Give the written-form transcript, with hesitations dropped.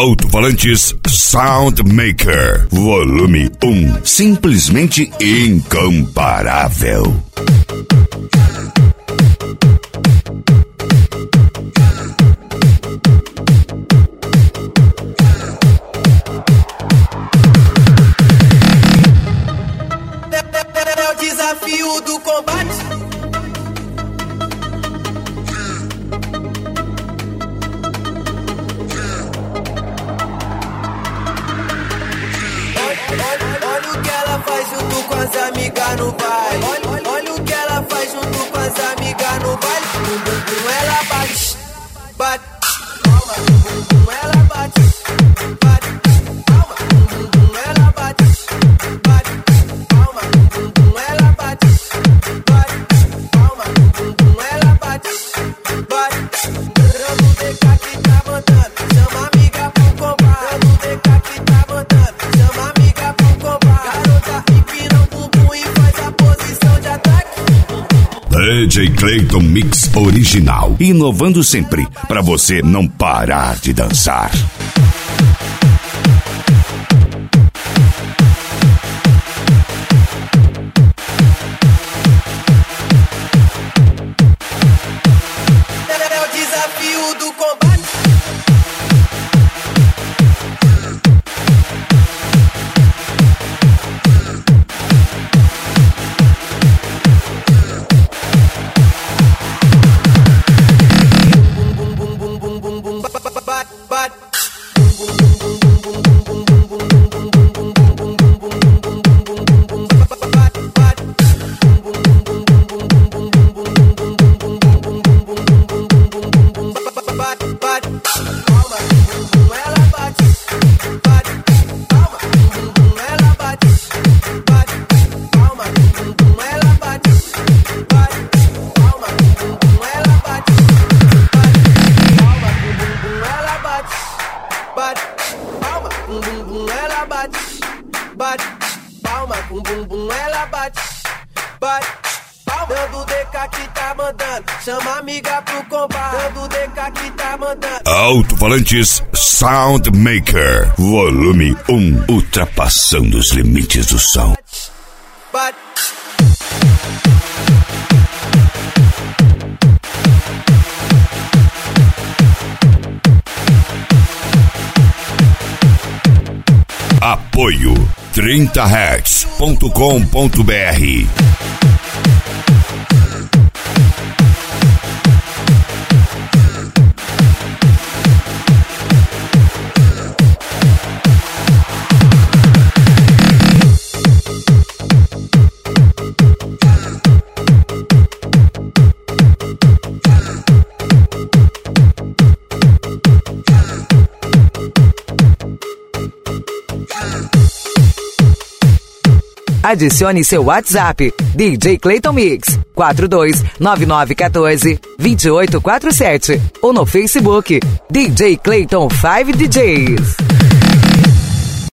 Alto-falantes Soundmaker, volume 1, simplesmente incomparável. É o desafio do combate. Olha o que ela faz junto com as amigas no baile. Olha o que ela faz junto com as amigas no baile. Bum bum bum, ela bate, bate, palma. Bum bum bum, ela bate, bate, palma. Bum bum bum, ela bate, bate, palma. Bum bum bum, ela bate, bate, palma. Bum bum bum, ela bate, bate. Dando DK que tá mandando, chama a amiga pro combate. Dando DK que tá mandando, chama a amiga pro combate. Garota empina o bumbum e faz a posição de ataque. DJ Clayton Mix original, inovando sempre pra você não parar de dançar. É o desafio do combate. Bum bum bum bum bum bum bum bat bat. Bum bum bum bum bum bum bum bum bum bum bum bum bum bum bum bum bum bum bat bat. Bum bum bum bum bum bum bum bum bum bum bum bum bum bum bum bat bat. Palma, bum bum, ela bate, bate, palma, bum bum, ela bate, bate, palma, bum bum, ela bate, bate, palma, bum bum, ela bate, palma, bum bum, ela bate, bate, palma, bum bum, ela bate, bate, palma. Dando DK que tá mandando, chama a amiga pro combate. Dando DK que tá mandando. Alto-falantes Soundmaker, volume 1, ultrapassando os limites do som. Bate. Apoio 30hertz.com.br. Adicione seu WhatsApp, DJ Clayton Mix, 429914-2847. Ou no Facebook, DJ Clayton 5 DJs.